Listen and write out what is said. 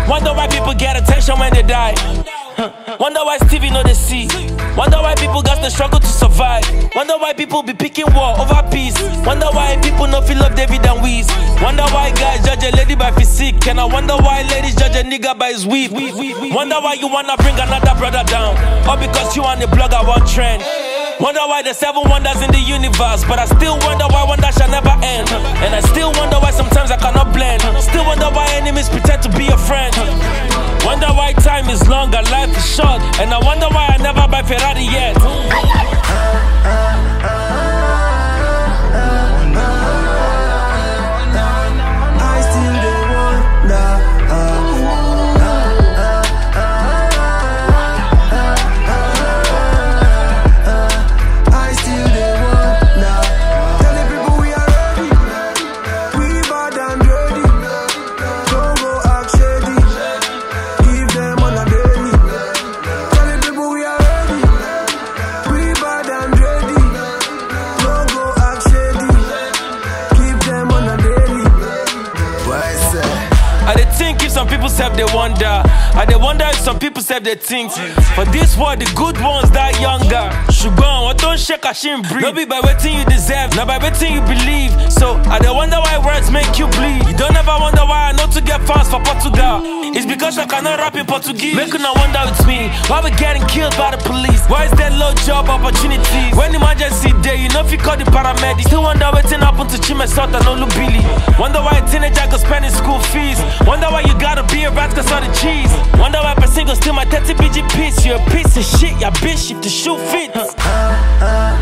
Wonder why people get attention when they die. Wonder why Stevie know they see. Wonder why people got to struggle to survive. Wonder why people be picking war over peace. Wonder why people no feel love David and Weez. Wonder why guys judge a lady by physique. And I wonder why ladies judge a nigga by his weave. Wonder why you wanna bring another brother down, or because you on the blogger one trend. Wonder why there's 7 wonders in the universe, but I still wonder why wonder shall never end. And I still wonder why sometimes I cannot blend. Still wonder why enemies pretend to be your friend. Wonder why time is long and life is short. And I wonder why I never buy Ferrari yet. Some people say they wonder, and they wonder if some people say they think. For this world, the good ones die younger. Sugar, what don't shake a shin breathe. No be by waiting you deserve, not by waiting you believe. So I don't wonder why words make you bleed. You don't ever wonder why I know to get fans for Portugal. It's because I cannot rap in Portuguese. Make you not wonder with me, why we getting killed by the police? Why is there low job opportunities? When emergency day, you know if you call the paramedics. Still wonder what's happened to Chimesout and Olu Billy. Wonder why a teenager go spending school fees. Wonder why you gotta be a rat cause all the cheese. Wonder why person go steal my 30 BG piece. You a piece of shit, ya bitch if the shoe fits.